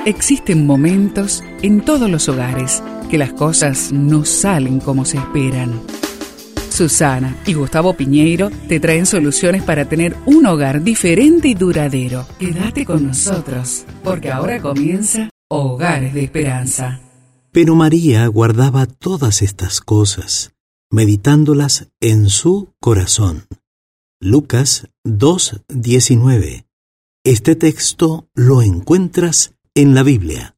Existen momentos en todos los hogares que las cosas no salen como se esperan. Susana y Gustavo Piñeiro te traen soluciones para tener un hogar diferente y duradero. Quédate con nosotros, porque ahora comienza Hogares de Esperanza. Pero María guardaba todas estas cosas, meditándolas en su corazón. Lucas 2:19. Este texto lo encuentras en la Biblia.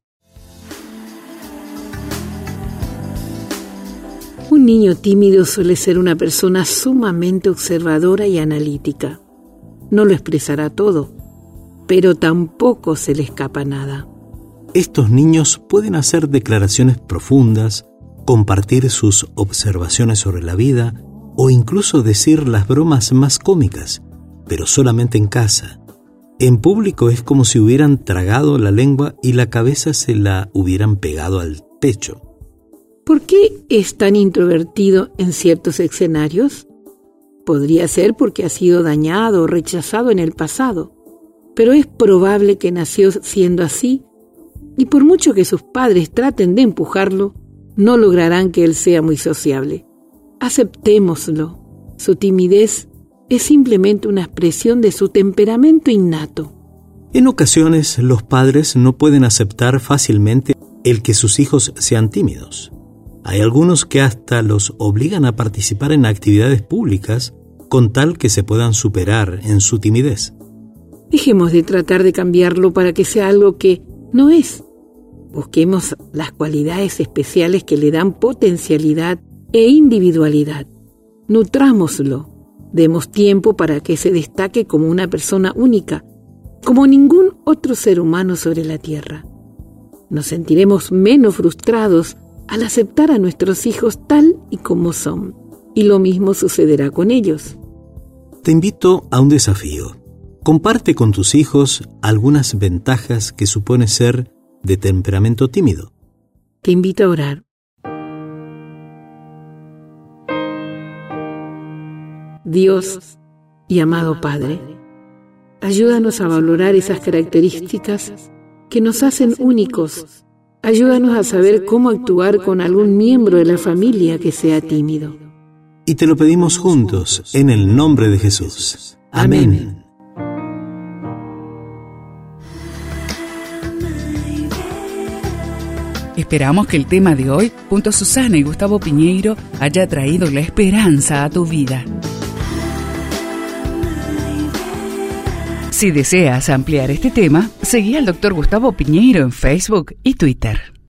Un niño tímido suele ser una persona sumamente observadora y analítica. No lo expresará todo, pero tampoco se le escapa nada. Estos niños pueden hacer declaraciones profundas, compartir sus observaciones sobre la vida o incluso decir las bromas más cómicas, pero solamente en casa. En público es como si hubieran tragado la lengua y la cabeza se la hubieran pegado al pecho. ¿Por qué es tan introvertido en ciertos escenarios? Podría ser porque ha sido dañado o rechazado en el pasado, pero es probable que nació siendo así, y por mucho que sus padres traten de empujarlo, no lograrán que él sea muy sociable. Aceptémoslo. Su timidez es simplemente una expresión de su temperamento innato. En ocasiones, los padres no pueden aceptar fácilmente el que sus hijos sean tímidos. Hay algunos que hasta los obligan a participar en actividades públicas con tal que se puedan superar en su timidez. Dejemos de tratar de cambiarlo para que sea algo que no es. Busquemos las cualidades especiales que le dan potencialidad e individualidad. Nutrámoslo. Demos tiempo para que se destaque como una persona única, como ningún otro ser humano sobre la tierra. Nos sentiremos menos frustrados al aceptar a nuestros hijos tal y como son, y lo mismo sucederá con ellos. Te invito a un desafío. Comparte con tus hijos algunas ventajas que supone ser de temperamento tímido. Te invito a orar. Dios y amado Padre, ayúdanos a valorar esas características que nos hacen únicos. Ayúdanos a saber cómo actuar con algún miembro de la familia que sea tímido. Y te lo pedimos juntos, en el nombre de Jesús. Amén. Esperamos que el tema de hoy, junto a Susana y Gustavo Piñeiro, haya traído la esperanza a tu vida. Si deseas ampliar este tema, seguí al Dr. Gustavo Piñeiro en Facebook y Twitter.